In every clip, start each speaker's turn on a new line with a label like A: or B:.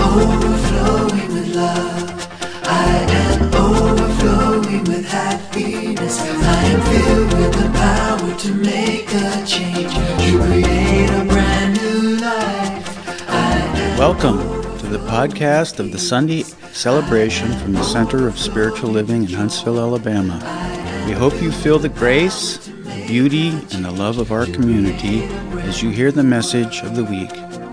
A: overflowing with love. I am overflowing with happiness. I am filled with the power to make a change, to create a brand new life.
B: Welcome to the podcast of the Sunday celebration from the Center of Spiritual Living in Huntsville, Alabama. We hope you feel the grace, the beauty, and the love of our community as you hear the message of the week.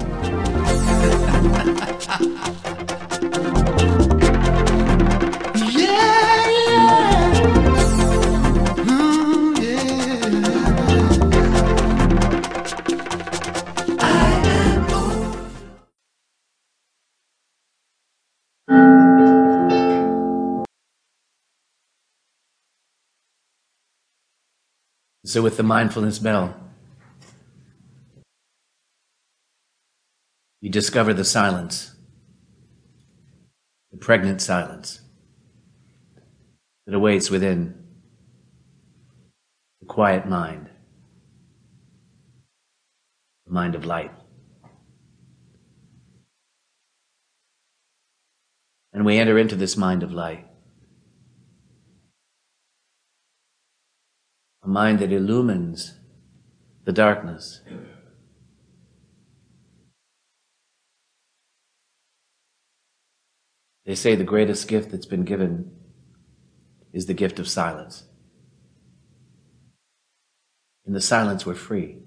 C: So with the mindfulness bell, you discover the silence, the pregnant silence that awaits within the quiet mind, the mind of light. And we enter into this mind of light, a mind that illumines the darkness. They say the greatest gift that's been given is the gift of silence. In the silence, we're free.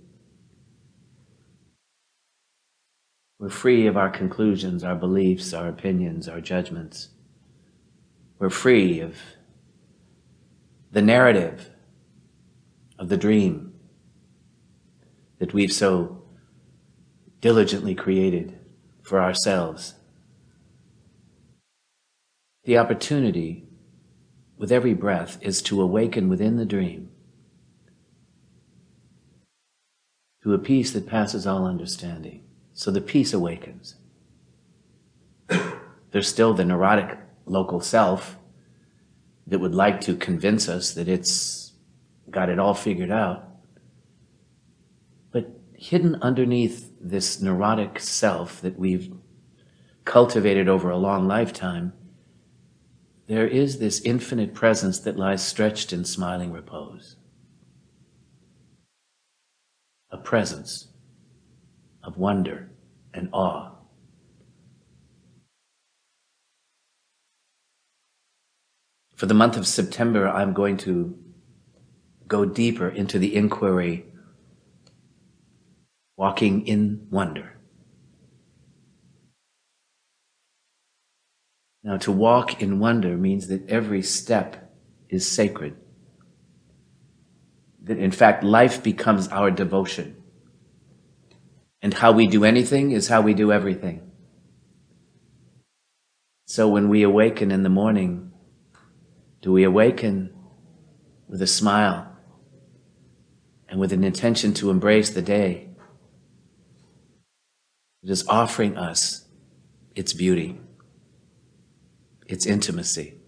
C: We're free of our conclusions, our beliefs, our opinions, our judgments. We're free of the narrative of the dream that we've so diligently created for ourselves. The opportunity with every breath is to awaken within the dream to a peace that passes all understanding. So the peace awakens. There's still the neurotic local self that would like to convince us that it's got it all figured out. But hidden underneath this neurotic self that we've cultivated over a long lifetime, there is this infinite presence that lies stretched in smiling repose. A presence of wonder and awe. For the month of September, I'm going to go deeper into the inquiry, walking in wonder. Now, to walk in wonder means that every step is sacred. That in fact, life becomes our devotion. And how we do anything is how we do everything. So when we awaken in the morning, do we awaken with a smile and with an intention to embrace the day? It is offering us its beauty, its intimacy.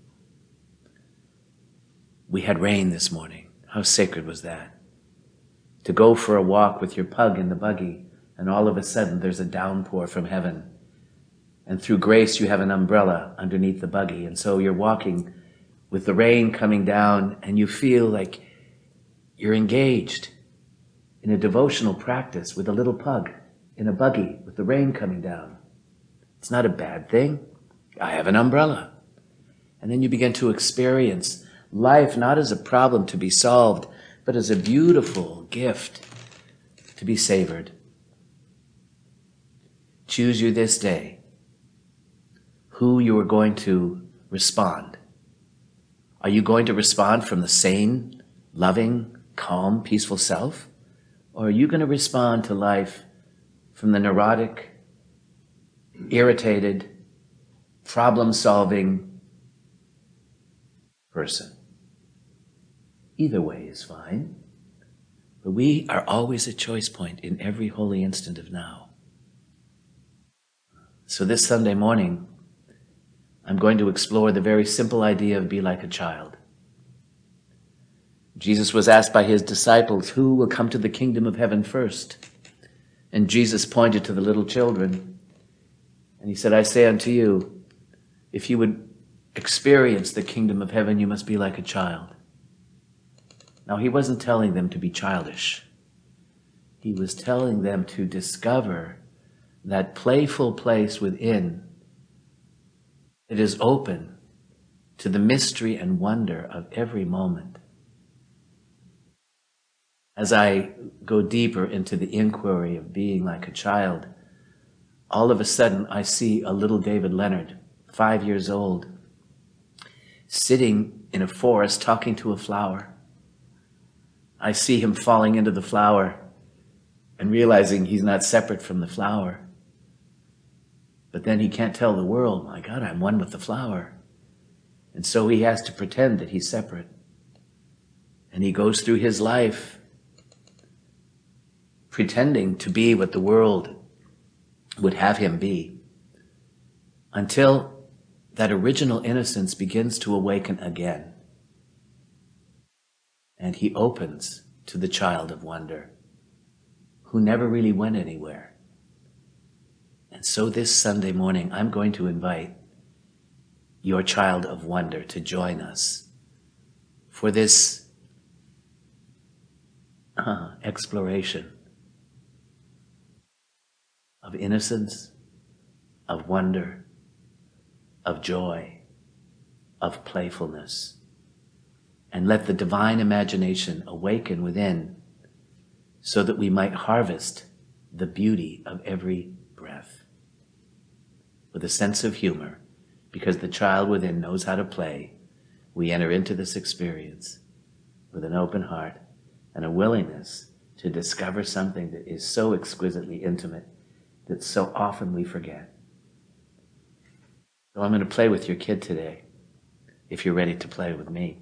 C: We had rain this morning. How sacred was that? To go for a walk with your pug in the buggy, and all of a sudden there's a downpour from heaven. And through grace you have an umbrella underneath the buggy, and so you're walking with the rain coming down, and you feel like you're engaged in a devotional practice with a little pug in a buggy with the rain coming down. It's not a bad thing. I have an umbrella. And then you begin to experience life not as a problem to be solved, but as a beautiful gift to be savored. Choose you this day who you are going to respond. Are you going to respond from the sane, loving, calm, peaceful self? Or are you going to respond to life from the neurotic, irritated, problem-solving person? Either way is fine. But we are always a choice point in every holy instant of now. So this Sunday morning, I'm going to explore the very simple idea of be like a child. Jesus was asked by his disciples, who will come to the kingdom of heaven first? And Jesus pointed to the little children And he said, I say unto you, if you would experience the kingdom of heaven, you must be like a child. Now, he wasn't telling them to be childish. He was telling them to discover that playful place within that is open to the mystery and wonder of every moment. As I go deeper into the inquiry of being like a child, all of a sudden I see a little David Leonard, 5 years old, sitting in a forest talking to a flower. I see him falling into the flower and realizing he's not separate from the flower. But then he can't tell the world, my God, I'm one with the flower. And so he has to pretend that he's separate. And he goes through his life pretending to be what the world would have him be, until that original innocence begins to awaken again. And he opens to the child of wonder, who never really went anywhere. And so this Sunday morning, I'm going to invite your child of wonder to join us for this exploration of innocence, of wonder, of joy, of playfulness. And let the divine imagination awaken within so that we might harvest the beauty of every breath. With a sense of humor, because the child within knows how to play, we enter into this experience with an open heart and a willingness to discover something that is so exquisitely intimate that so often we forget. So I'm going to play with your kid today, if you're ready to play with me.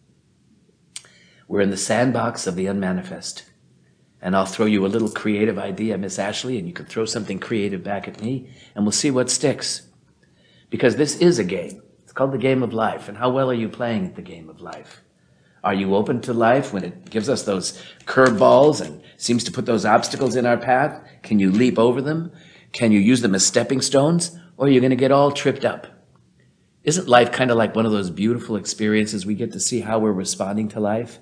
C: We're in the sandbox of the unmanifest, and I'll throw you a little creative idea, Miss Ashley, and you can throw something creative back at me, and we'll see what sticks. Because this is a game. It's called the game of life. And how well are you playing at the game of life? Are you open to life when it gives us those curveballs and seems to put those obstacles in our path? Can you leap over them? Can you use them as stepping stones? Or are you going to get all tripped up? Isn't life kind of like one of those beautiful experiences we get to see how we're responding to life?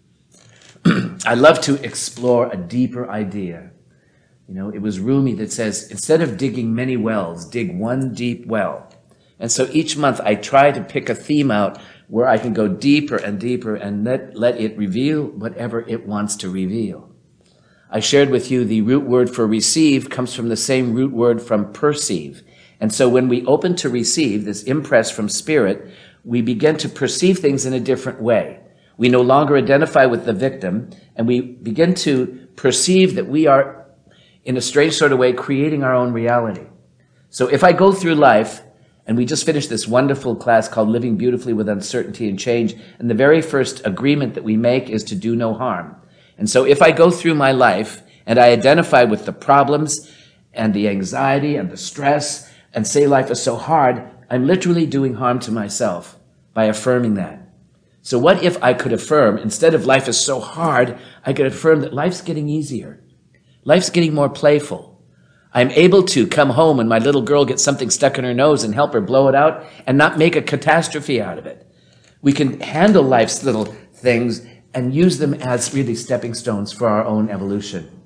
C: I love to explore a deeper idea. You know, it was Rumi that says, instead of digging many wells, dig one deep well. And so each month I try to pick a theme out where I can go deeper and deeper and let it reveal whatever it wants to reveal. I shared with you the root word for receive comes from the same root word from perceive. And so when we open to receive, this impress from spirit, we begin to perceive things in a different way. We no longer identify with the victim, and we begin to perceive that we are, in a strange sort of way, creating our own reality. So if I go through life, and we just finished this wonderful class called Living Beautifully with Uncertainty and Change, and the very first agreement that we make is to do no harm. And so if I go through my life, and I identify with the problems, and the anxiety, and the stress, and say life is so hard, I'm literally doing harm to myself by affirming that. So what if I could affirm, instead of life is so hard, I could affirm that life's getting easier. Life's getting more playful. I'm able to come home when my little girl gets something stuck in her nose and help her blow it out and not make a catastrophe out of it. We can handle life's little things and use them as really stepping stones for our own evolution.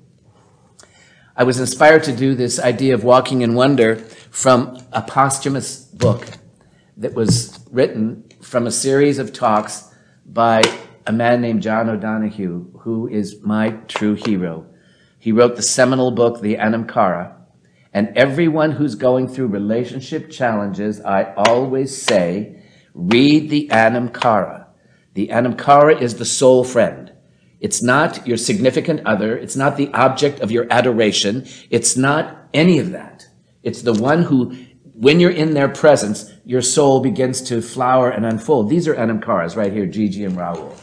C: I was inspired to do this idea of walking in wonder from a posthumous book that was written from a series of talks by a man named John O'Donohue, who is my true hero. He wrote the seminal book, The Anam Cara, and everyone who's going through relationship challenges, I always say, read the Anam Cara. The Anam Cara is the soul friend. It's not your significant other. It's not the object of your adoration. It's not any of that. It's the one who, when you're in their presence, your soul begins to flower and unfold. These are Anam Caras right here, Gigi and Raul.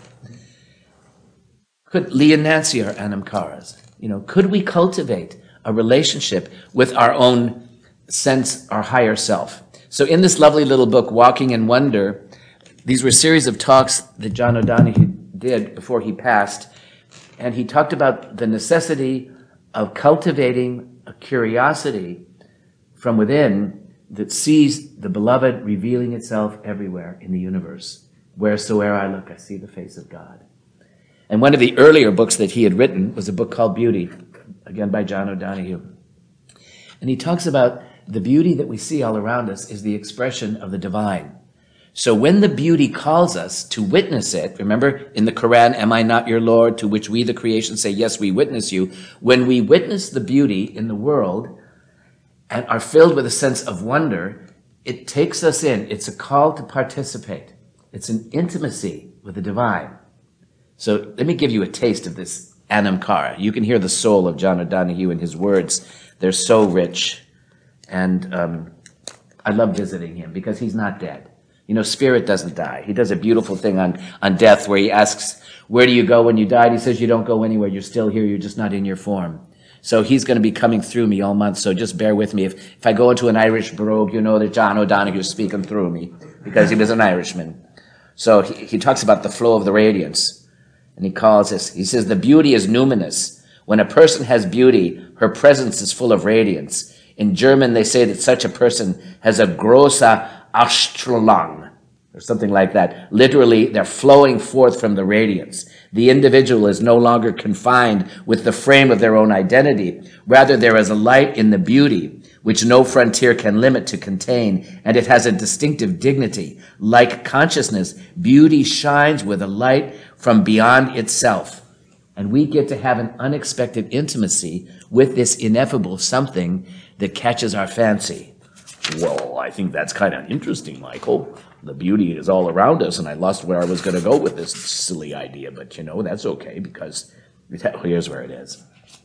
C: Lee and Nancy are Anam Caras. You know, could we cultivate a relationship with our own sense, our higher self? So in this lovely little book, Walking in Wonder, these were a series of talks that John O'Donohue did before he passed. And he talked about the necessity of cultivating a curiosity from within that sees the beloved revealing itself everywhere in the universe. Wheresoever I look, I see the face of God. And one of the earlier books that he had written was a book called Beauty, again by John O'Donohue. And he talks about the beauty that we see all around us is the expression of the divine. So when the beauty calls us to witness it, remember in the Quran, am I not your Lord? To which we, the creation, say, yes, we witness you. When we witness the beauty in the world and are filled with a sense of wonder, it takes us in. It's a call to participate. It's an intimacy with the divine. So let me give you a taste of this Anam Cara. You can hear the soul of John O'Donohue in his words. They're so rich. And I love visiting him because he's not dead. You know, spirit doesn't die. He does a beautiful thing on death where he asks, where do you go when you died? He says, you don't go anywhere. You're still here. You're just not in your form. So he's going to be coming through me all month. So just bear with me. If I go into an Irish brogue, you know that John O'Donohue is speaking through me because he was an Irishman. So he talks about the flow of the radiance. And he calls this, he says, the beauty is numinous. When a person has beauty, her presence is full of radiance. In German, they say that such a person has a große Ausstrahlung, or something like that. Literally, they're flowing forth from the radiance. The individual is no longer confined with the frame of their own identity. Rather, there is a light in the beauty, which no frontier can limit to contain, and it has a distinctive dignity. Like consciousness, beauty shines with a light from beyond itself. And we get to have an unexpected intimacy with this ineffable something that catches our fancy. Well, I think that's kind of interesting, Michael. The beauty is all around us, and I lost where I was going to go with this silly idea, but you know, that's okay, because here's where it is.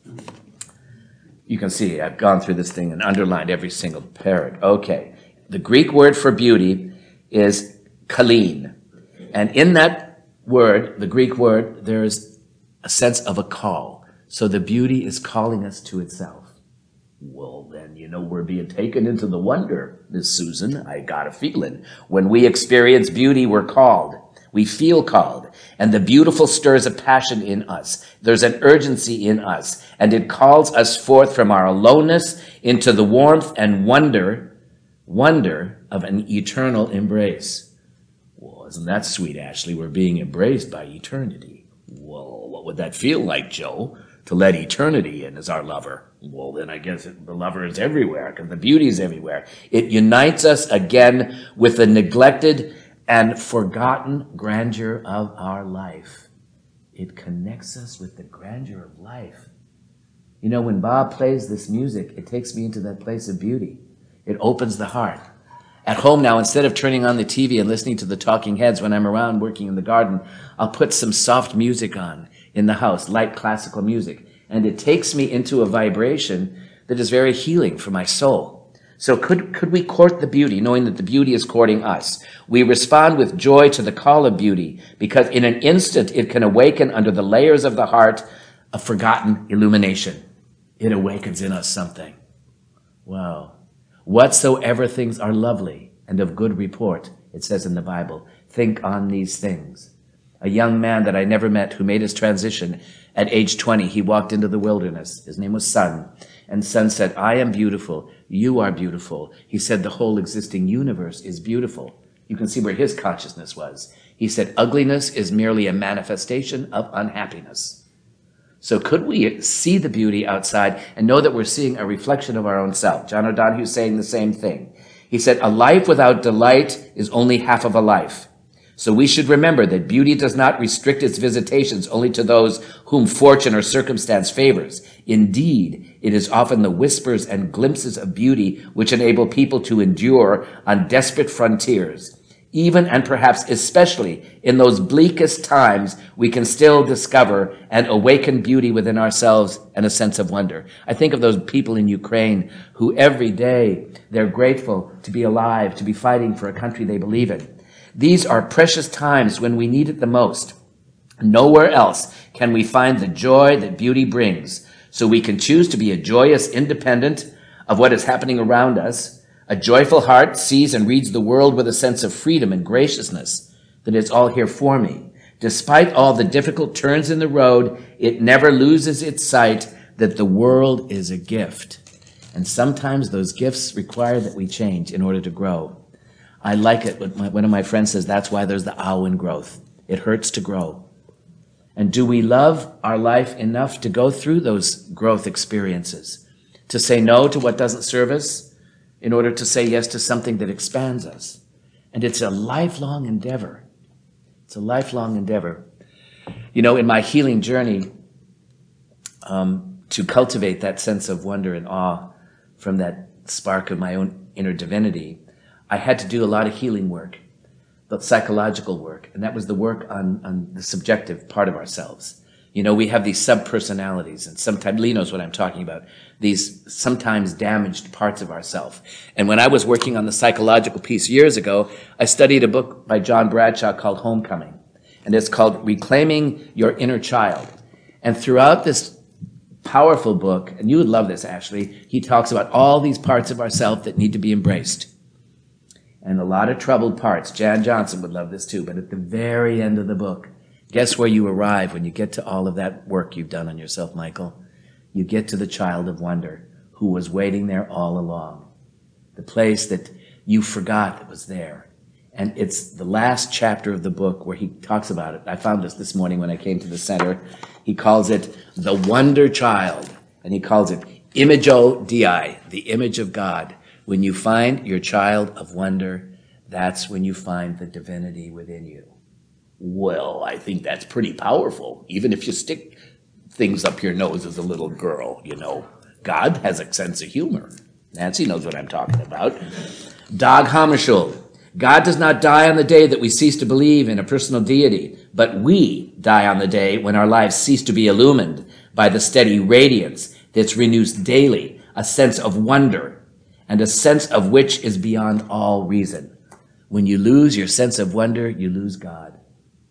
C: You can see I've gone through this thing and underlined every single parrot. Okay. The Greek word for beauty is kalin. And in that word, the Greek word, there's a sense of a call. So the beauty is calling us to itself. Well, then, you know, we're being taken into the wonder, Miss Susan. I got a feeling. When we experience beauty, we're called. We feel called. And the beautiful stirs a passion in us. There's an urgency in us. And it calls us forth from our aloneness into the warmth and wonder of an eternal embrace. Well, isn't that sweet, Ashley? We're being embraced by eternity. Well, what would that feel like, Joe? To let eternity in as our lover? Well, then I guess the lover is everywhere because the beauty is everywhere. It unites us again with the neglected and forgotten grandeur of our life. It connects us with the grandeur of life. You know, when Bob plays this music, it takes me into that place of beauty. It opens the heart. At home now, instead of turning on the TV and listening to the Talking Heads when I'm around working in the garden, I'll put some soft music on in the house, light classical music. And it takes me into a vibration that is very healing for my soul. So could we court the beauty, knowing that the beauty is courting us? We respond with joy to the call of beauty, because in an instant it can awaken under the layers of the heart a forgotten illumination. It awakens in us something. Wow. Whatsoever things are lovely and of good report, it says in the Bible, think on these things. A young man that I never met who made his transition at age 20, he walked into the wilderness. His name was Sun. And Sun said, I am beautiful. You are beautiful. He said, the whole existing universe is beautiful. You can see where his consciousness was. He said, ugliness is merely a manifestation of unhappiness. So could we see the beauty outside and know that we're seeing a reflection of our own self? John O'Donohue is saying the same thing. He said, a life without delight is only half of a life. So we should remember that beauty does not restrict its visitations only to those whom fortune or circumstance favors. Indeed, it is often the whispers and glimpses of beauty which enable people to endure on desperate frontiers. Even and perhaps especially in those bleakest times, we can still discover and awaken beauty within ourselves and a sense of wonder. I think of those people in Ukraine who every day they're grateful to be alive, to be fighting for a country they believe in. These are precious times when we need it the most. Nowhere else can we find the joy that beauty brings. So we can choose to be a joyous independent of what is happening around us. A joyful heart sees and reads the world with a sense of freedom and graciousness, that it's all here for me. Despite all the difficult turns in the road, it never loses its sight that the world is a gift. And sometimes those gifts require that we change in order to grow. I like it when one of my friends says that's why there's the ow in growth. It hurts to grow. And do we love our life enough to go through those growth experiences? To say no to what doesn't serve us in order to say yes to something that expands us? And it's a lifelong endeavor. It's a lifelong endeavor. You know, in my healing journey, to cultivate that sense of wonder and awe from that spark of my own inner divinity, I had to do a lot of healing work, the psychological work, and that was the work on the subjective part of ourselves. You know, we have these sub-personalities, and sometimes, Lee knows what I'm talking about, these sometimes damaged parts of ourselves. And when I was working on the psychological piece years ago, I studied a book by John Bradshaw called Homecoming, and it's called Reclaiming Your Inner Child. And throughout this powerful book, and you would love this, Ashley, he talks about all these parts of ourselves that need to be embraced. And a lot of troubled parts. Jan Johnson would love this too, but at the very end of the book, guess where you arrive when you get to all of that work you've done on yourself, Michael? You get to the child of wonder who was waiting there all along. The place that you forgot that was there. And it's the last chapter of the book where he talks about it. I found this morning when I came to the center. He calls it the Wonder Child. And he calls it Imago Dei, the image of God. When you find your child of wonder, that's when you find the divinity within you. Well, I think that's pretty powerful, even if you stick things up your nose as a little girl, you know. God has a sense of humor. Nancy knows what I'm talking about. Dag Hammarskjöld. God does not die on the day that we cease to believe in a personal deity, but we die on the day when our lives cease to be illumined by the steady radiance that's renewed daily, a sense of wonder, and a sense of which is beyond all reason. When you lose your sense of wonder, you lose God.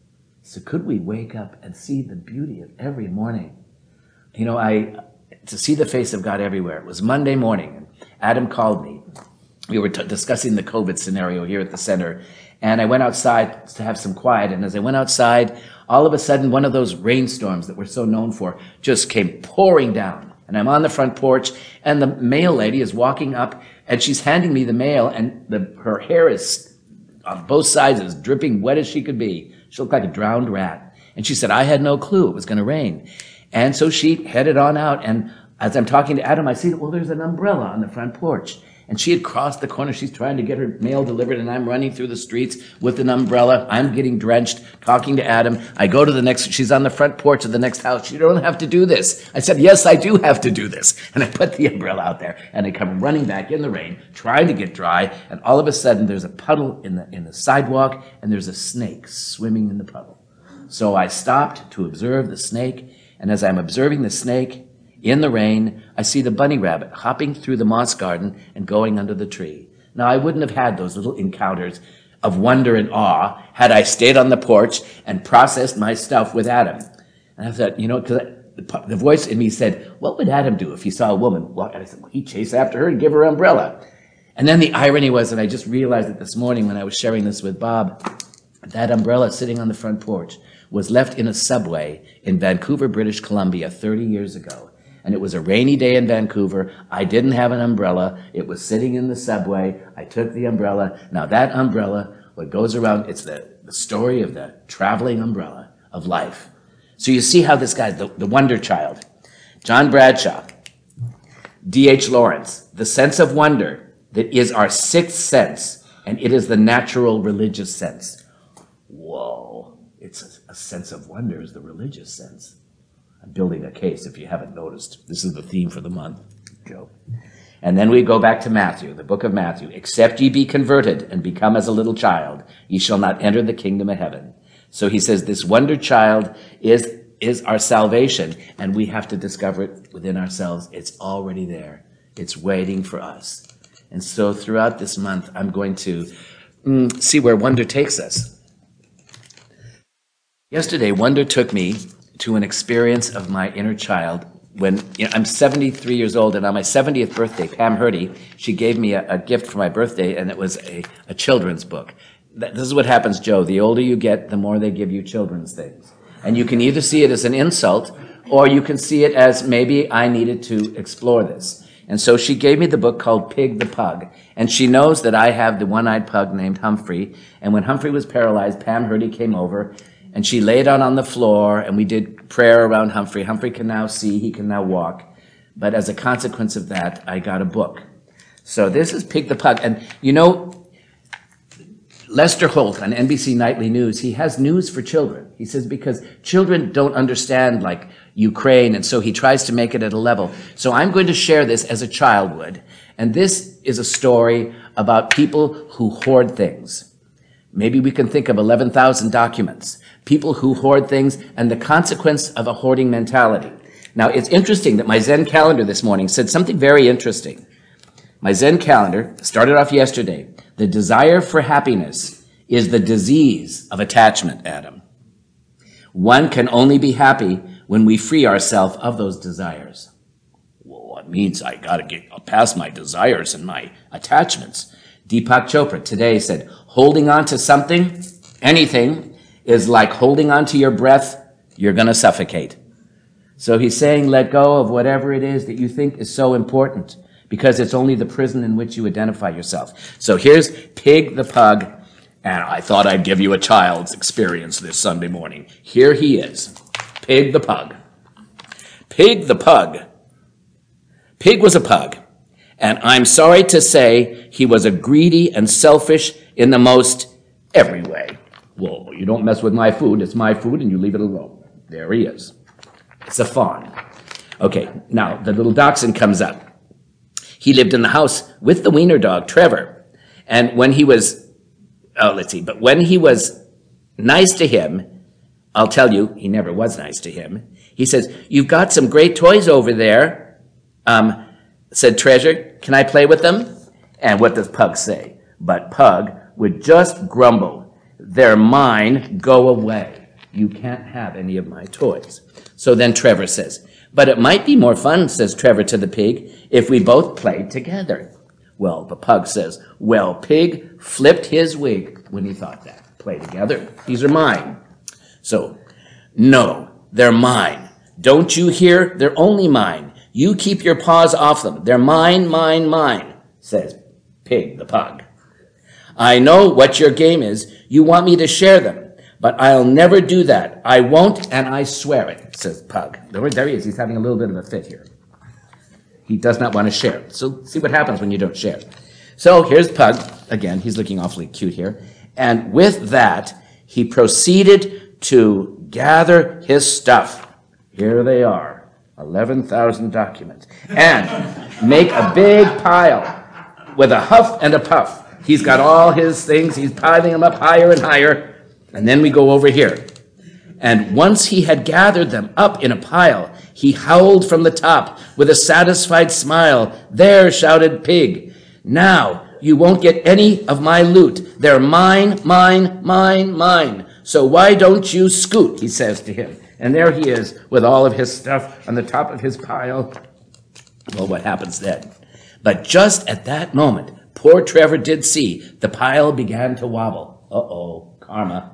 C: So could we wake up and see the beauty of every morning? You know, to see the face of God everywhere. It was Monday morning, and Adam called me. We were discussing the COVID scenario here at the center, and I went outside to have some quiet, and as I went outside, all of a sudden, one of those rainstorms that we're so known for just came pouring down. And I'm on the front porch, and the mail lady is walking up, and she's handing me the mail, and her hair is, on both sides, is dripping wet as she could be. She looked like a drowned rat. And she said, I had no clue it was going to rain. And so she headed on out, and as I'm talking to Adam, I see, well, there's an umbrella on the front porch. And she had crossed the corner. She's trying to get her mail delivered, and I'm running through the streets with an umbrella. I'm getting drenched, talking to Adam. I go to the next, she's on the front porch of the next house. You don't have to do this. I said, yes, I do have to do this. And I put the umbrella out there, and I come running back in the rain, trying to get dry, and all of a sudden there's a puddle in the sidewalk, and there's a snake swimming in the puddle. So I stopped to observe the snake, and as I'm observing the snake, in the rain, I see the bunny rabbit hopping through the moss garden and going under the tree. Now, I wouldn't have had those little encounters of wonder and awe had I stayed on the porch and processed my stuff with Adam. And I thought, you know, because the voice in me said, what would Adam do if he saw a woman? Well, and I said, well, he'd chase after her and give her an umbrella. And then the irony was, and I just realized it this morning when I was sharing this with Bob, that umbrella sitting on the front porch was left in a subway in Vancouver, British Columbia 30 years ago. And it was a rainy day in Vancouver. I didn't have an umbrella. It was sitting in the subway. I took the umbrella. Now that umbrella, what goes around, it's the story of the traveling umbrella of life. So you see how this guy, the wonder child, John Bradshaw, D.H. Lawrence, the sense of wonder that is our sixth sense, and it is the natural religious sense. Whoa, it's a sense of wonder is the religious sense. I'm building a case, if you haven't noticed. This is the theme for the month, Joe. And then we go back to Matthew, the book of Matthew. Except ye be converted and become as a little child, ye shall not enter the kingdom of heaven. So he says this wonder child is our salvation, and we have to discover it within ourselves. It's already there. It's waiting for us. And so throughout this month, I'm going to see where wonder takes us. Yesterday, wonder took me to an experience of my inner child when I'm 73 years old, and on my 70th birthday, Pam Hurdy, she gave me a gift for my birthday, and it was a children's book. This is what happens, Joe. The older you get, the more they give you children's things. And you can either see it as an insult, or you can see it as maybe I needed to explore this. And so she gave me the book called Pig the Pug. And she knows that I have the one-eyed pug named Humphrey. And when Humphrey was paralyzed, Pam Hurdy came over and she laid out on the floor and we did prayer around Humphrey. Humphrey can now see, he can now walk. But as a consequence of that, I got a book. So this is Pig the Pug. And you know, Lester Holt on NBC Nightly News, he has news for children. He says because children don't understand like Ukraine, and so he tries to make it at a level. So I'm going to share this as a child would. And this is a story about people who hoard things. Maybe we can think of 11,000 documents. People who hoard things and the consequence of a hoarding mentality. Now, it's interesting that my Zen calendar this morning said something very interesting. My Zen calendar started off yesterday. The desire for happiness is the disease of attachment, Adam. One can only be happy when we free ourselves of those desires. Well, it means I got to get past my desires and my attachments. Deepak Chopra today said, holding on to something, anything, is like holding on to your breath. You're going to suffocate. So he's saying, let go of whatever it is that you think is so important, because it's only the prison in which you identify yourself. So here's Pig the Pug, and I thought I'd give you a child's experience this Sunday morning. Here he is, Pig the Pug. Pig the Pug. Pig was a pug, and I'm sorry to say he was a greedy and selfish in the most every way. Well, you don't mess with my food, it's my food, and you leave it alone. There he is. It's a fawn. Okay, now the little dachshund comes up. He lived in the house with the wiener dog, Trevor. And when he was, but when he was nice to him, I'll tell you, he never was nice to him. He says, you've got some great toys over there, said Treasure. Can I play with them? And what does Pug say? But Pug would just grumble. They're mine, go away. You can't have any of my toys. So then Trevor says, but it might be more fun, says Trevor to the pig, if we both played together. Well, the pug says, well, Pig flipped his wig when he thought that. Play together. These are mine. So, no, they're mine. Don't you hear? They're only mine. You keep your paws off them. They're mine, mine, mine, says Pig the Pug. I know what your game is. You want me to share them. But I'll never do that. I won't, and I swear it, says Pug. There he is. He's having a little bit of a fit here. He does not want to share. So see what happens when you don't share. So here's Pug. Again, he's looking awfully cute here. And with that, he proceeded to gather his stuff. Here they are, 11,000 documents. And make a big pile with a huff and a puff. He's got all his things. He's piling them up higher and higher. And then we go over here. And once he had gathered them up in a pile, he howled from the top with a satisfied smile. There, shouted Pig. Now, you won't get any of my loot. They're mine, mine, mine, mine. So why don't you scoot, he says to him. And there he is with all of his stuff on the top of his pile. Well, what happens then? But just at that moment, poor Trevor did see the pile began to wobble. Uh-oh, karma.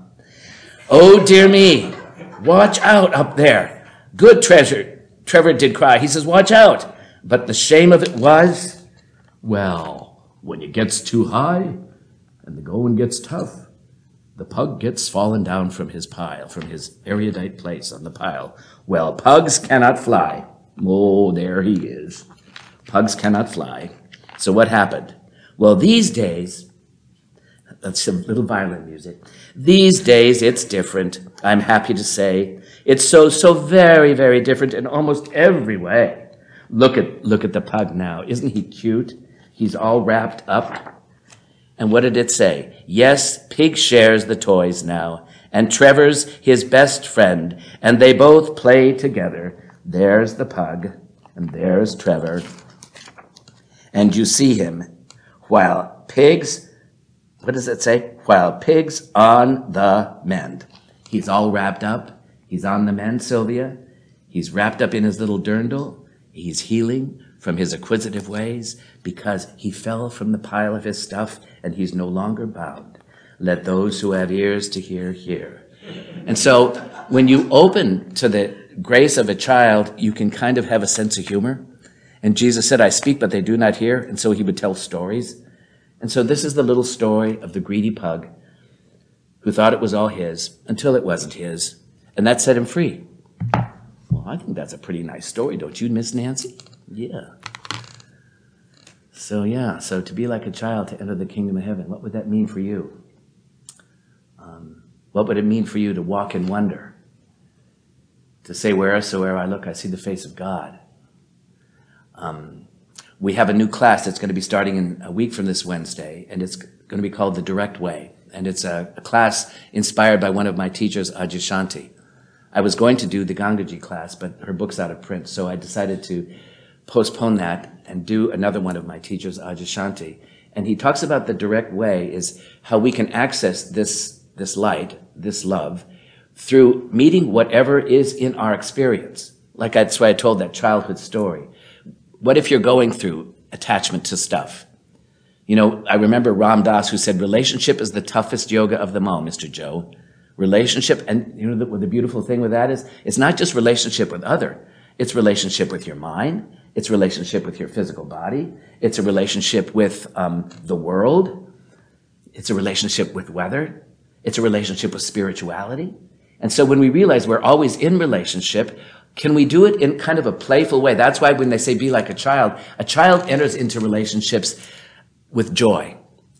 C: Oh, dear me, watch out up there. Good treasure, Trevor did cry. He says, watch out. But the shame of it was, well, when it gets too high and the going gets tough, the pug gets fallen down from his pile, from his erudite place on the pile. Well, pugs cannot fly. Oh, there he is. Pugs cannot fly. So what happened? Well, these days, that's some little violin music. These days, it's different, I'm happy to say. It's so very, very different in almost every way. Look at the pug now. Isn't he cute? He's all wrapped up. And what did it say? Yes, Pig shares the toys now, and Trevor's his best friend, and they both play together. There's the pug, and there's Trevor. And you see him, while Pig's, what does it say? While Pig's on the mend. He's all wrapped up. He's on the mend, Sylvia. He's wrapped up in his little dirndl. He's healing from his acquisitive ways because he fell from the pile of his stuff and he's no longer bound. Let those who have ears to hear, hear. And so when you open to the grace of a child, you can kind of have a sense of humor. And Jesus said, I speak, but they do not hear. And so he would tell stories. And so this is the little story of the greedy pug who thought it was all his until it wasn't his. And that set him free. Well, I think that's a pretty nice story, don't you, Miss Nancy? Yeah. So to be like a child, to enter the kingdom of heaven, what would that mean for you? What would it mean for you to walk in wonder? To say, wheresoever I look, I see the face of God. We have a new class that's going to be starting in a week from this Wednesday, and it's going to be called The Direct Way. And it's a class inspired by one of my teachers, Adyashanti. I was going to do the Gangaji class, but her book's out of print, so I decided to postpone that and do another one of my teachers, Adyashanti. And he talks about the direct way is how we can access this light, this love, through meeting whatever is in our experience. Like that's why I told that childhood story. What if you're going through attachment to stuff? You know, I remember Ram Dass who said, relationship is the toughest yoga of them all, Mr. Joe. Relationship, and you know the beautiful thing with that is, it's not just relationship with other. It's relationship with your mind. It's relationship with your physical body. It's a relationship with the world. It's a relationship with weather. It's a relationship with spirituality. And so when we realize we're always in relationship, can we do it in kind of a playful way? That's why when they say be like a child enters into relationships with joy.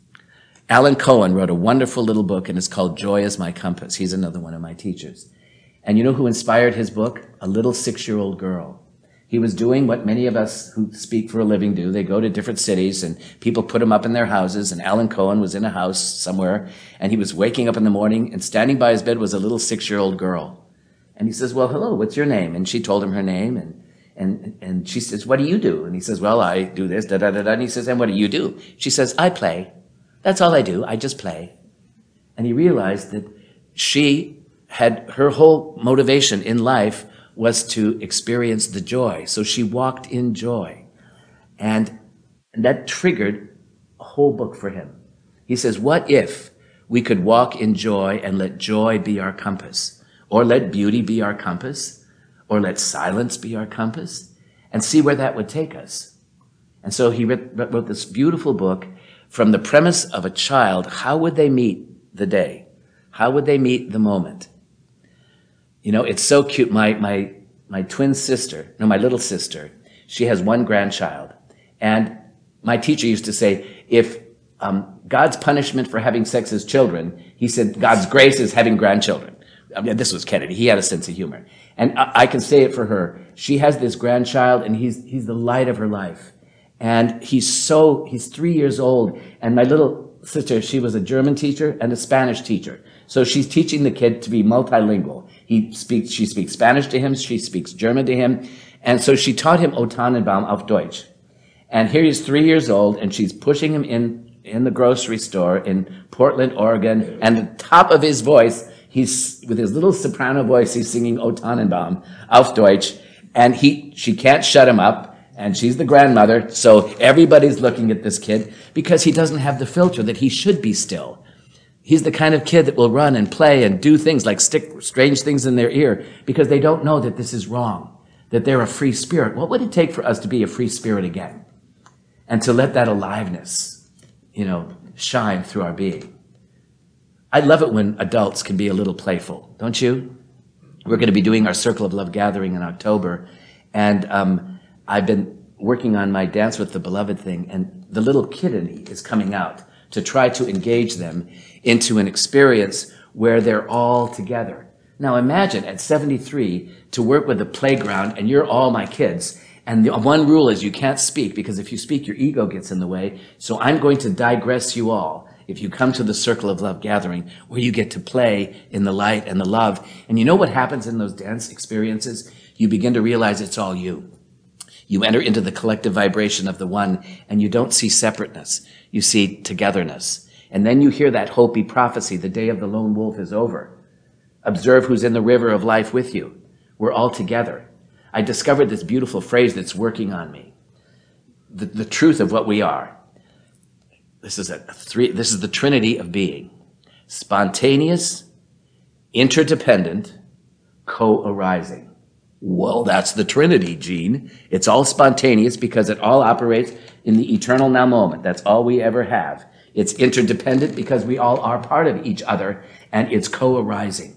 C: Alan Cohen wrote a wonderful little book, and it's called Joy is My Compass. He's another one of my teachers. And you know who inspired his book? A little 6-year-old girl. He was doing what many of us who speak for a living do. They go to different cities, and people put them up in their houses, and Alan Cohen was in a house somewhere, and he was waking up in the morning, and standing by his bed was a little 6-year-old girl. And he says, well, hello, what's your name? And she told him her name, and she says, what do you do? And he says, well, I do this, da-da-da-da. And he says, and what do you do? She says, I play. That's all I do. I just play. And he realized that she had, her whole motivation in life was to experience the joy. So she walked in joy. And that triggered a whole book for him. He says, what if we could walk in joy and let joy be our compass? Or let beauty be our compass? Or let silence be our compass? And see where that would take us. And so he wrote this beautiful book from the premise of a child. How would they meet the day? How would they meet the moment? You know, it's so cute. My twin sister, no, my little sister, she has one grandchild. And my teacher used to say, if God's punishment for having sex is children, he said, God's grace is having grandchildren. I mean, this was Kennedy. He had a sense of humor. And I can say it for her. She has this grandchild, and he's the light of her life. And he's 3 years old. And my little sister, she was a German teacher and a Spanish teacher. So she's teaching the kid to be multilingual. She speaks Spanish to him, she speaks German to him. And so she taught him O Tannenbaum auf Deutsch. And here he's 3 years old, and she's pushing him in the grocery store in Portland, Oregon. And the top of his voice, with his little soprano voice, he's singing O Tannenbaum auf Deutsch. And she can't shut him up. And she's the grandmother, so everybody's looking at this kid because he doesn't have the filter that he should be still. He's the kind of kid that will run and play and do things like stick strange things in their ear because they don't know that this is wrong, that they're a free spirit. What would it take for us to be a free spirit again? And to let that aliveness, shine through our being. I love it when adults can be a little playful, don't you? We're going to be doing our Circle of Love gathering in October, and I've been working on my Dance with the Beloved thing, and the little kid in me is coming out to try to engage them into an experience where they're all together. Now imagine at 73 to work with a playground and you're all my kids, and the one rule is you can't speak, because if you speak, your ego gets in the way. So I'm going to digress you all if you come to the Circle of Love gathering, where you get to play in the light and the love. And you know what happens in those dance experiences? You begin to realize it's all you. You enter into the collective vibration of the one, and you don't see separateness. You see togetherness. And then you hear that Hopi prophecy, the day of the lone wolf is over. Observe who's in the river of life with you. We're all together. I discovered this beautiful phrase that's working on me. The truth of what we are. This is the trinity of being. Spontaneous, interdependent, co-arising. Well, that's the Trinity, Gene. It's all spontaneous because it all operates in the eternal now moment. That's all we ever have. It's interdependent because we all are part of each other, and it's co-arising.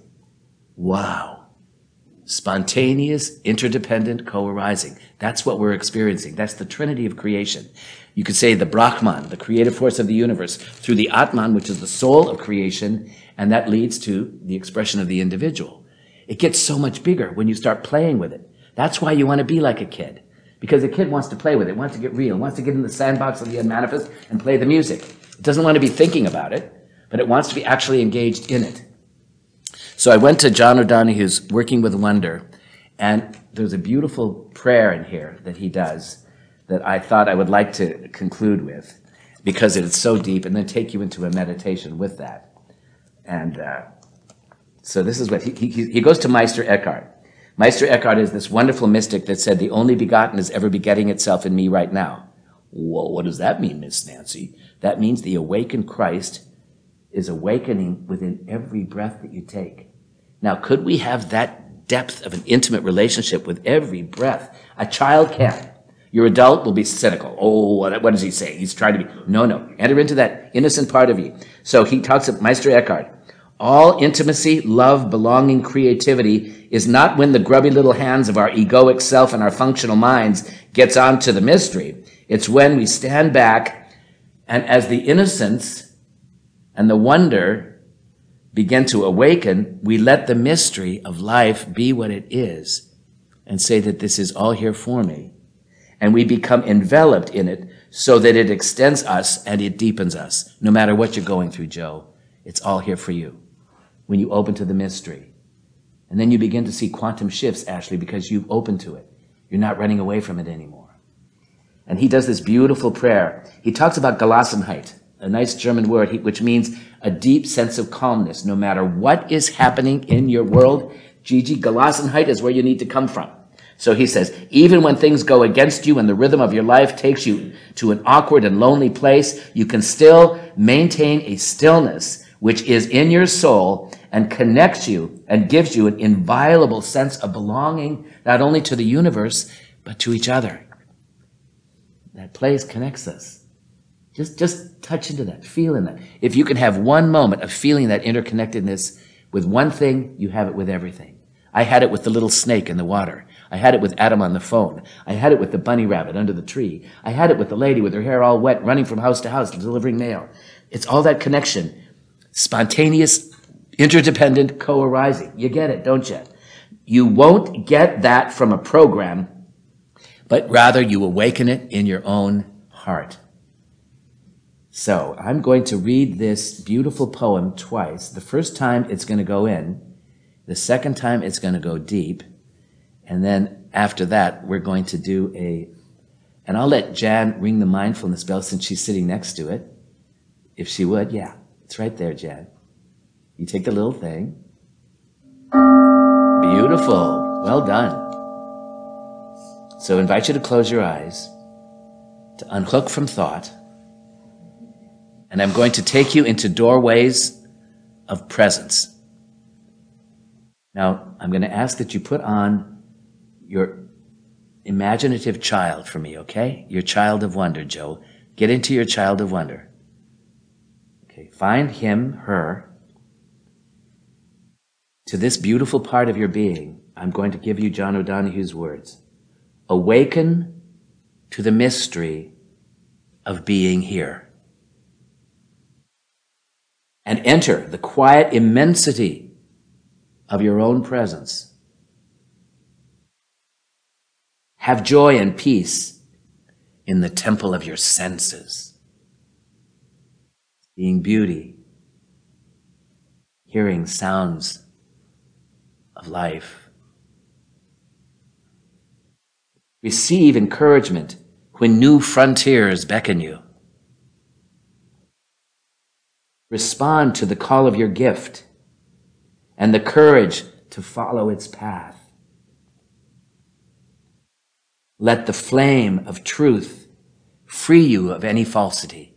C: Wow. Spontaneous, interdependent, co-arising. That's what we're experiencing. That's the Trinity of creation. You could say the Brahman, the creative force of the universe, through the Atman, which is the soul of creation, and that leads to the expression of the individual. It gets so much bigger when you start playing with it. That's why you want to be like a kid. Because a kid wants to play with it, wants to get real, wants to get in the sandbox of the unmanifest and play the music. It doesn't want to be thinking about it, but it wants to be actually engaged in it. So I went to John O'Donohue's Working with Wonder, and there's a beautiful prayer in here that he does that I thought I would like to conclude with, because it is so deep, and then take you into a meditation with that. And so this is what he goes to Meister Eckhart. Meister Eckhart is this wonderful mystic that said, the only begotten is ever begetting itself in me right now. Well, what does that mean, Miss Nancy? That means the awakened Christ is awakening within every breath that you take. Now, could we have that depth of an intimate relationship with every breath? A child can. Your adult will be cynical. Oh, what does he say? He's trying to be. No. Enter into that innocent part of you. So he talks of Meister Eckhart. All intimacy, love, belonging, creativity is not when the grubby little hands of our egoic self and our functional minds gets onto the mystery. It's when we stand back and as the innocence and the wonder begin to awaken, we let the mystery of life be what it is and say that this is all here for me. And we become enveloped in it so that it extends us and it deepens us. No matter what you're going through, Joe, it's all here for you when you open to the mystery. And then you begin to see quantum shifts, Ashley, because you've opened to it. You're not running away from it anymore. And he does this beautiful prayer. He talks about Gelassenheit, a nice German word, which means a deep sense of calmness. No matter what is happening in your world, Gigi, Gelassenheit is where you need to come from. So he says, even when things go against you and the rhythm of your life takes you to an awkward and lonely place, you can still maintain a stillness which is in your soul and connects you and gives you an inviolable sense of belonging, not only to the universe, but to each other. That place connects us. Just touch into that, feel in that. If you can have one moment of feeling that interconnectedness with one thing, you have it with everything. I had it with the little snake in the water. I had it with Adam on the phone. I had it with the bunny rabbit under the tree. I had it with the lady with her hair all wet, running from house to house, delivering mail. It's all that connection. Spontaneous, interdependent, co-arising. You get it, don't you? You won't get that from a program, but rather you awaken it in your own heart. So I'm going to read this beautiful poem twice. The first time it's going to go in. The second time it's going to go deep. And then after that, we're going to do and I'll let Jan ring the mindfulness bell since she's sitting next to it. If she would, yeah. It's right there, Jan. You take the little thing. Beautiful. Well done. So I invite you to close your eyes, to unhook from thought. And I'm going to take you into doorways of presence. Now, I'm going to ask that you put on your imaginative child for me, okay? Your child of wonder, Joe. Get into your child of wonder. Okay, find him, her. To this beautiful part of your being, I'm going to give you John O'Donohue's words. Awaken to the mystery of being here. And enter the quiet immensity of your own presence. Have joy and peace in the temple of your senses. Seeing beauty, hearing sounds of life. Receive encouragement when new frontiers beckon you. Respond to the call of your gift and the courage to follow its path. Let the flame of truth free you of any falsity.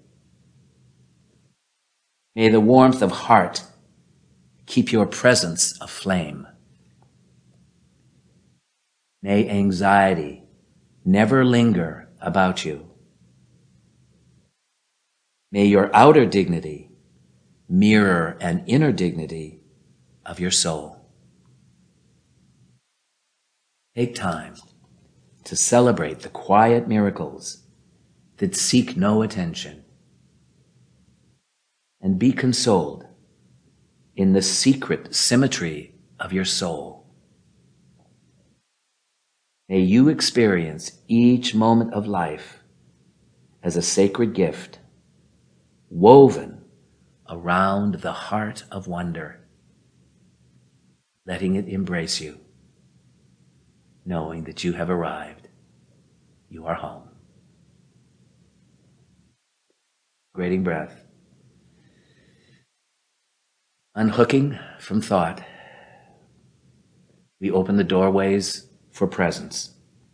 C: May the warmth of heart keep your presence aflame. May anxiety never linger about you. May your outer dignity mirror an inner dignity of your soul. Take time to celebrate the quiet miracles that seek no attention, and be consoled in the secret symmetry of your soul. May you experience each moment of life as a sacred gift woven around the heart of wonder, letting it embrace you, knowing that you have arrived. You are home. Grading breath. Unhooking from thought, we open the doorways for presence.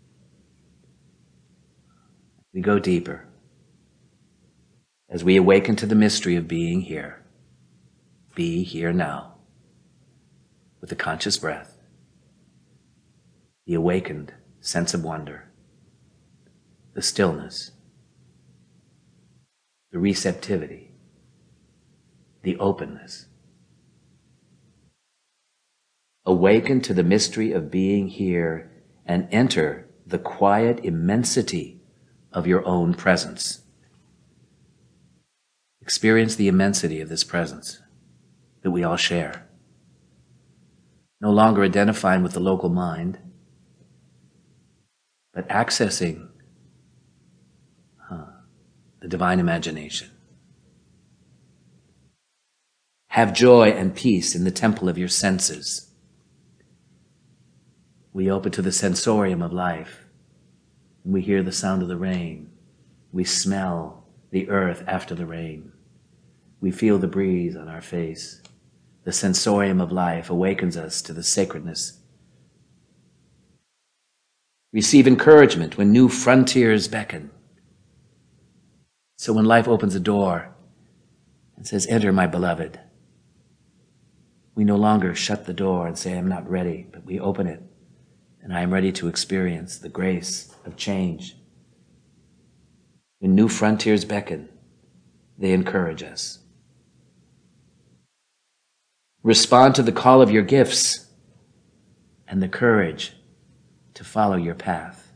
C: We go deeper as we awaken to the mystery of being here. Be here now with the conscious breath, the awakened sense of wonder, the stillness, the receptivity, the openness. Awaken to the mystery of being here and enter the quiet immensity of your own presence. Experience the immensity of this presence that we all share. No longer identifying with the local mind, but accessing the divine imagination. Have joy and peace in the temple of your senses. We open to the sensorium of life, and we hear the sound of the rain. We smell the earth after the rain. We feel the breeze on our face. The sensorium of life awakens us to the sacredness. Receive encouragement when new frontiers beckon. So when life opens a door and says, "Enter, my beloved," we no longer shut the door and say, "I'm not ready," but we open it, and I am ready to experience the grace of change. When new frontiers beckon, they encourage us. Respond to the call of your gifts and the courage to follow your path.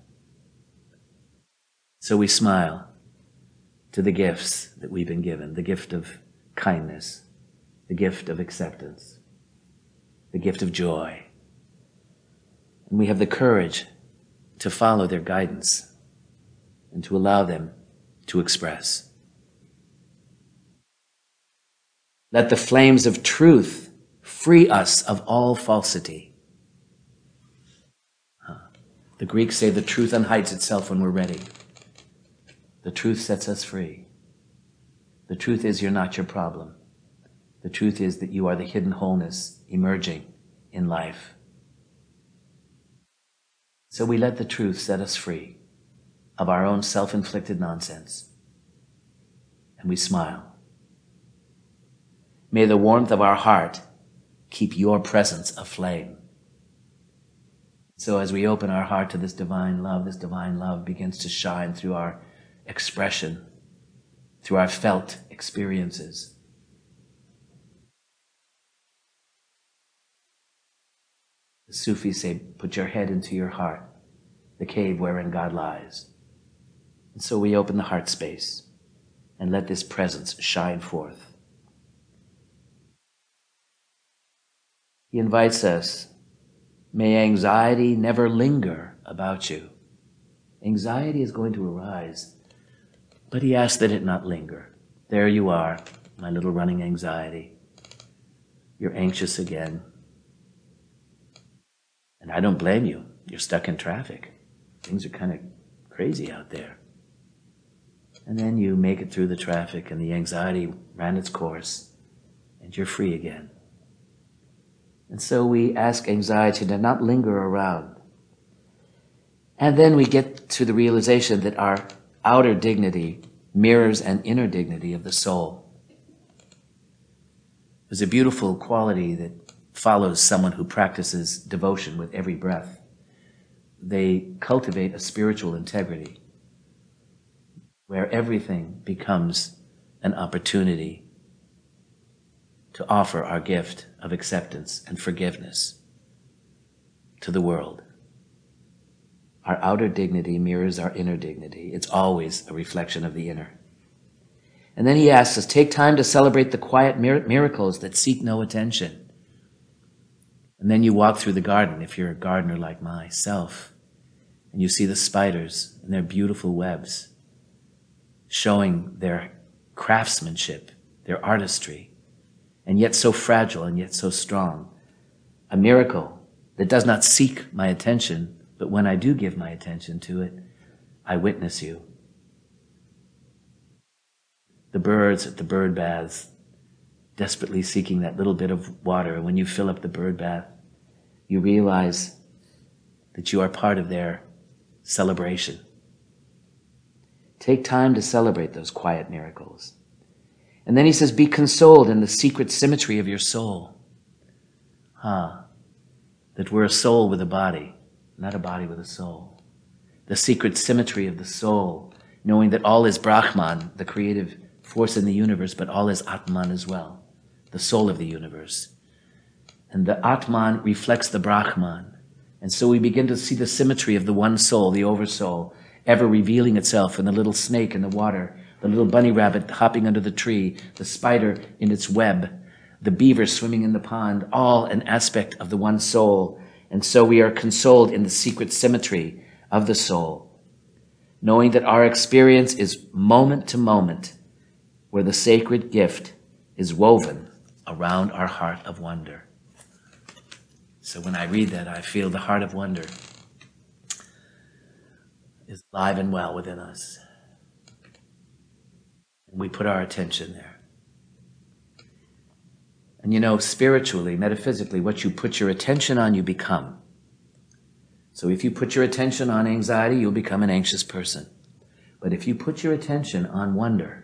C: So we smile to the gifts that we've been given, the gift of kindness, the gift of acceptance, the gift of joy. And we have the courage to follow their guidance and to allow them to express. Let the flames of truth free us of all falsity. The Greeks say the truth unhides itself when we're ready. The truth sets us free. The truth is you're not your problem. The truth is that you are the hidden wholeness emerging in life. So we let the truth set us free of our own self-inflicted nonsense. And we smile. May the warmth of our heart keep your presence aflame. So as we open our heart to this divine love begins to shine through our expression, through our felt experiences. The Sufis say, put your head into your heart, the cave wherein God lies. And so we open the heart space and let this presence shine forth. He invites us, may anxiety never linger about you. Anxiety is going to arise, but he asks that it not linger. There you are, my little running anxiety. You're anxious again. And I don't blame you. You're stuck in traffic. Things are kind of crazy out there. And then you make it through the traffic and the anxiety ran its course and you're free again. And so we ask anxiety to not linger around. And then we get to the realization that our outer dignity mirrors an inner dignity of the soul. There's a beautiful quality that follows someone who practices devotion with every breath. they cultivate a spiritual integrity where everything becomes an opportunity to offer our gift of acceptance and forgiveness to the world. Our outer dignity mirrors our inner dignity. It's always a reflection of the inner. And then he asks us, take time to celebrate the quiet miracles that seek no attention. And then you walk through the garden, if you're a gardener like myself, and you see the spiders and their beautiful webs showing their craftsmanship, their artistry, and yet so fragile and yet so strong. A miracle that does not seek my attention, but when I do give my attention to it, I witness you. The birds at the bird baths, desperately seeking that little bit of water. And when you fill up the bird bath, you realize that you are part of their celebration. Take time to celebrate those quiet miracles. And then he says, be consoled in the secret symmetry of your soul. That we're a soul with a body, not a body with a soul. The secret symmetry of the soul, knowing that all is Brahman, the creative force in the universe, but all is Atman as well, the soul of the universe. And the Atman reflects the Brahman. And so we begin to see the symmetry of the one soul, the oversoul, ever revealing itself in the little snake in the water, the little bunny rabbit hopping under the tree, the spider in its web, the beaver swimming in the pond, all an aspect of the one soul. And so we are consoled in the secret symmetry of the soul, knowing that our experience is moment to moment, where the sacred gift is woven around our heart of wonder. So when I read that, I feel the heart of wonder is alive and well within us. And we put our attention there. And you know, spiritually, metaphysically, what you put your attention on, you become. So if you put your attention on anxiety, you'll become an anxious person. But if you put your attention on wonder,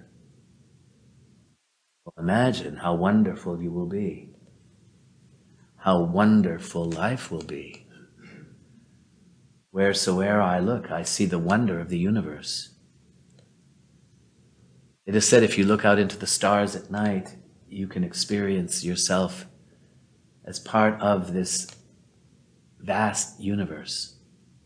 C: well, imagine how wonderful you will be. How wonderful life will be. Wheresoever I look, I see the wonder of the universe. It is said if you look out into the stars at night, you can experience yourself as part of this vast universe.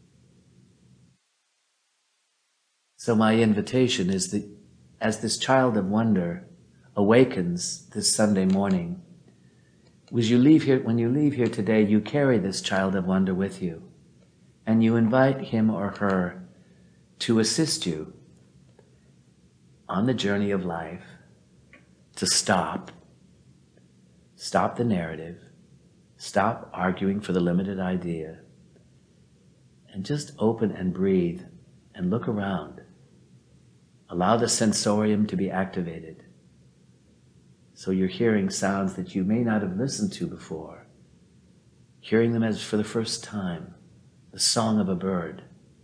C: So my invitation is that as this child of wonder awakens this Sunday morning, when you leave here today, you carry this child of wonder with you, and you invite him or her to assist you on the journey of life, to stop the narrative, stop arguing for the limited idea, and just open and breathe and look around. Allow the sensorium to be activated. So you're hearing sounds that you may not have listened to before, hearing them as for the first time, the song of a bird,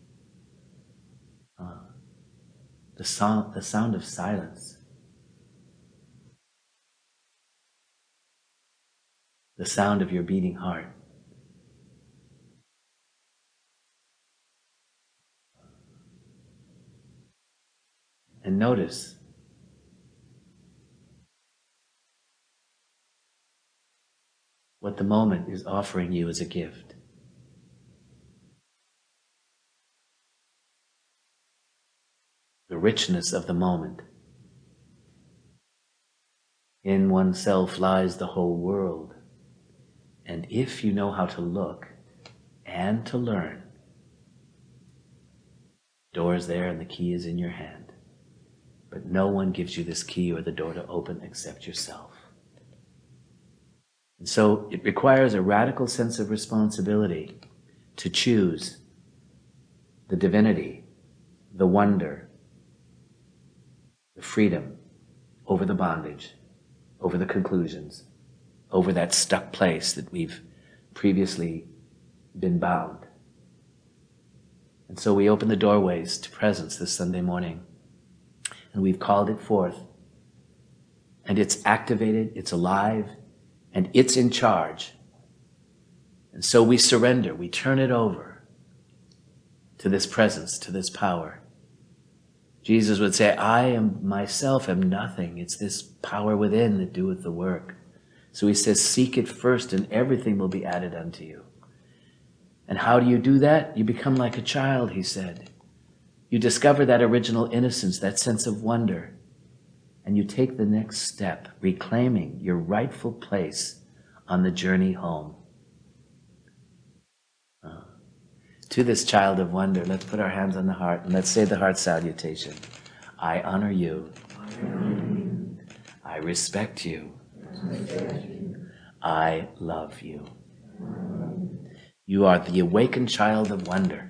C: the sound of silence, the sound of your beating heart. And notice what the moment is offering you as a gift. The richness of the moment. In oneself lies the whole world. And if you know how to look and to learn, the door is there and the key is in your hand. But no one gives you this key or the door to open except yourself. And so it requires a radical sense of responsibility to choose the divinity, the wonder, the freedom over the bondage, over the conclusions, over that stuck place that we've previously been bound. And so we open the doorways to presence this Sunday morning, and we've called it forth. And it's activated, it's alive, and it's in charge. And so we surrender, we turn it over. to this presence, to this power. Jesus would say, I am myself am nothing. It's this power within that doeth the work. So he says, seek it first and everything will be added unto you. And how do you do that? You become like a child, he said. You discover that original innocence, that sense of wonder. And you take the next step, reclaiming your rightful place on the journey home. To this child of wonder, let's put our hands on the heart and let's say the heart salutation. I honor you. I respect you. I love you. You are the awakened child of wonder,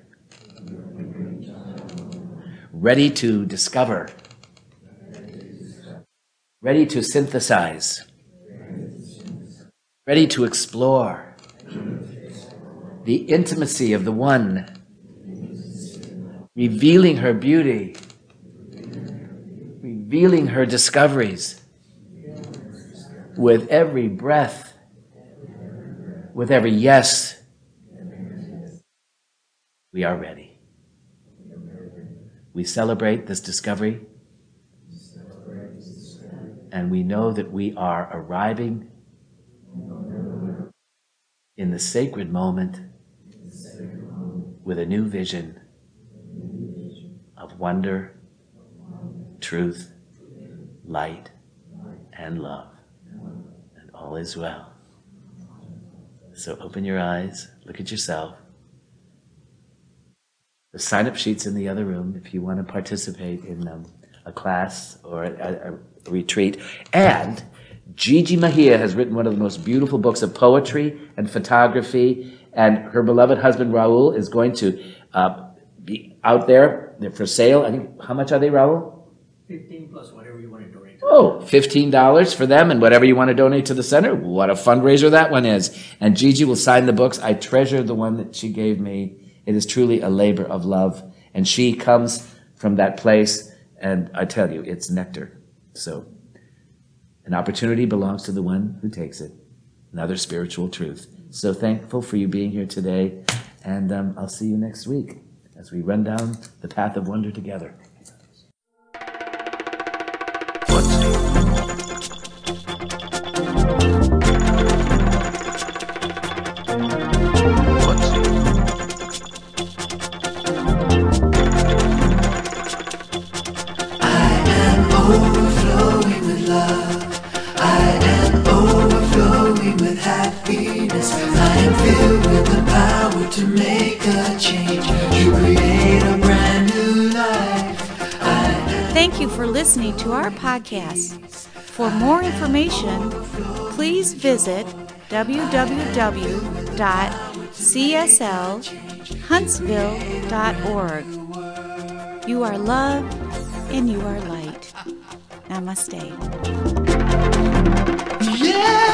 C: ready to discover, ready to synthesize, ready to explore the intimacy of the One, revealing her beauty, revealing her discoveries with every breath, with every yes. We are ready. We celebrate this discovery, and we know that we are arriving in the sacred moment with a new vision of wonder, truth, light, and love. And all is well. So open your eyes, look at yourself. The sign-up sheet's in the other room if you want to participate in a class or a retreat. And Gigi Mejia has written one of the most beautiful books of poetry and photography, and her beloved husband Raul is going to be out there. They're for sale. I think, how much are they, Raul?
D: 15 plus whatever you want to donate.
C: Oh, $15 for them and whatever you want to donate to the center. What a fundraiser that one is. And Gigi will sign the books. I treasure the one that she gave me. It is truly a labor of love. And she comes from that place, and I tell you, it's nectar. So an opportunity belongs to the one who takes it. Another spiritual truth. So thankful for you being here today, and I'll see you next week as we run down the path of wonder together.
A: Overflowing with love, I am overflowing with happiness. I am filled with the power to make a change, to create a brand new life.
E: Thank you for listening to our podcast. For more information, please visit www.cslhuntsville.org. You are loved and you are light. Namaste.
A: Yeah.